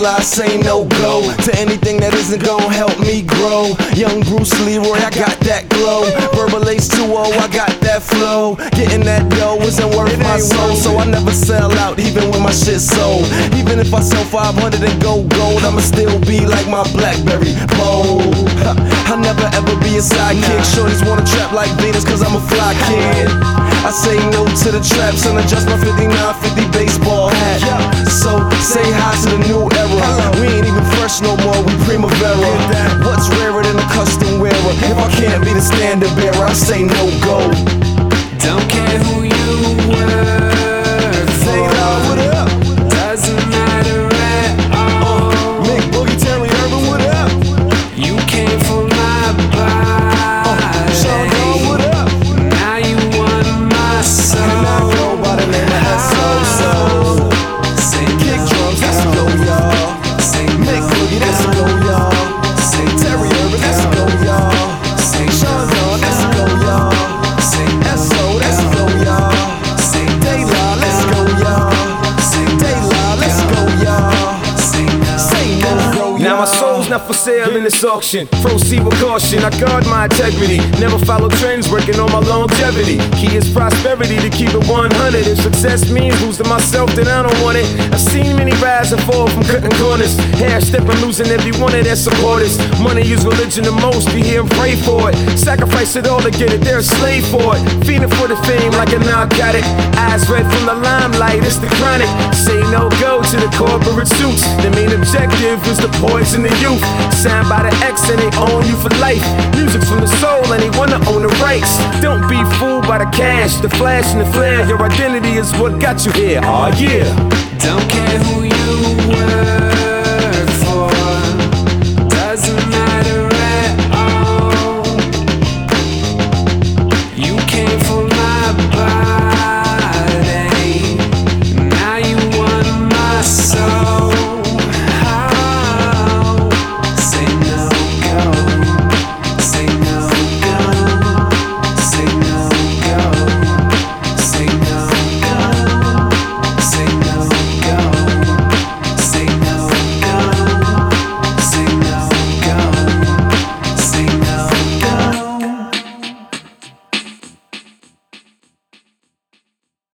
la, I say no go to anything that isn't gon' help me grow. Young Bruce Leroy, I got that glow. Verbal H2O, I got that flow. Getting that dough isn't worth my soul, so I never sell out even when my shit's sold. Even if I sell 500 and go gold, I'ma still be like my Blackberry bold. I'll never ever be a sidekick. Shorties wanna trap like Venus cause I'm a fly kid. I say no to the traps and adjust my 5950 baseball hat. So say hi to the new era. We ain't even fresh no more, we Primavera. What's rarer than a custom wearer? If I can't be the standard bearer, I say no go. Don't care who you work for. What up? Doesn't matter at all. Mick Boogie, Terry Urban, what up? You came for my body. Sean Paul, what up? Now you want my soul. And I go by the name of S.O.S.O. Say Kick no, drums, let's go, y'all. say Mick no, Boogie, let's go, y'all. say Terry Urban, let's go, y'all. say Sean Paul, let's go, y'all. say S.O., let's go, y'all. say Dayla, let's go, y'all. Dayla, let's go, y'all. Say no, go, y'all. Now my soul's not for sale in this auction. Proceed with caution, I guard my integrity. Never follow trends, working on my longevity. Key is prosperity to keep it 100. If success means losing myself, then I don't want it. I've seen many rise and fall from cutting corners. Half stepping, losing every one of their supporters. Money is religion the most, be here and pray for it. Sacrifice it all to get it, they're a slave for it. Feeding for the fame like a narcotic. Eyes red from the limelight, it's the chronic. Say no go to the corporate suits. The main objective is to poison the youth. Signed by the X and they own you for life. Music's from the soul and they wanna own the rights. Don't be fooled by the cash, the flash and the flare. Your identity is what got you here, oh yeah. Don't care who you were